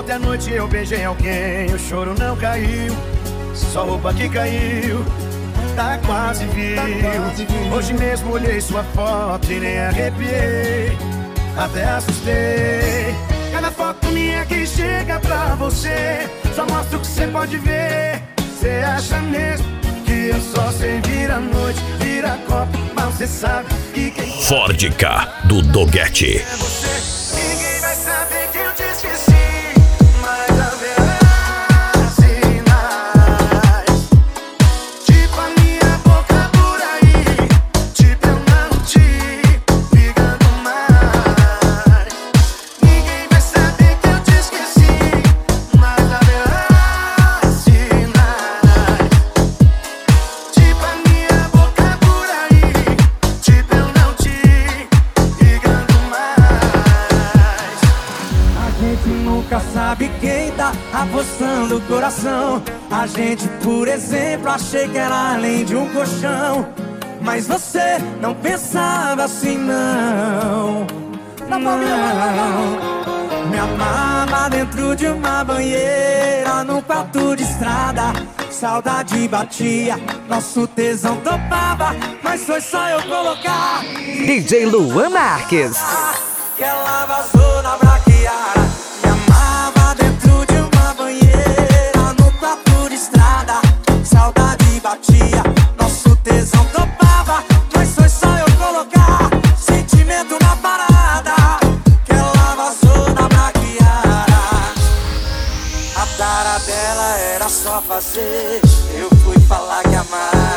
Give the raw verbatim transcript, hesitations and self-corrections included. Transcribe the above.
Ontem à noite eu beijei alguém, o choro não caiu, só roupa que caiu, tá quase viu. Hoje mesmo olhei sua foto e nem arrepiei, até assustei. Cada foto minha que chega pra você só mostra o que você pode ver. Você acha mesmo que eu só sei vira noite, vira copo, mas você sabe que quem Ford K do Doguete. é você. Ninguém vai saber que eu te esqueci, mas haverá sinais, tipo a minha boca por aí, tipo eu não te ligando mais. Ninguém vai saber que eu te esqueci, mas haverá sinais, tipo a minha boca por aí, tipo eu não te ligando mais. A gente nunca sabe quem tá apostando o coração. A gente, por exemplo, achei que era além de um colchão, mas você não pensava assim, não. Não, me amava dentro de uma banheira, num quarto de estrada. Saudade batia, nosso tesão topava, mas foi só eu colocar D J Luan Marques. que ela vazou na braquiara. Me amava dentro de uma banheira, no quarto de estrada. Saudade batia, nosso tesão topava, mas foi só eu colocar sentimento na parada, que ela vazou na braquiara. A tara dela era só fazer, eu fui falar que amava.